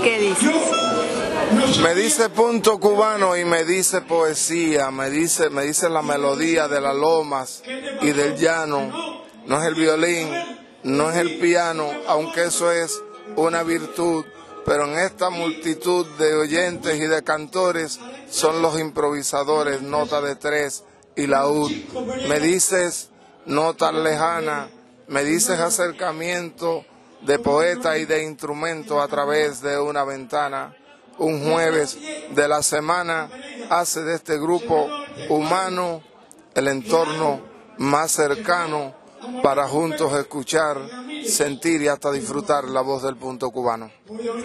¿Qué dices? Me dice punto cubano y me dice poesía, me dice la melodía de las lomas y del llano. No es el violín, no es el piano, aunque eso es una virtud, pero en esta multitud de oyentes y de cantores son los improvisadores, nota de tres y laúd. Me dices notas lejanas, me dices acercamiento de poeta y de instrumento a través de una ventana. Un jueves de la semana hace de este grupo humano el entorno más cercano para juntos escuchar, sentir y hasta disfrutar la voz del punto cubano.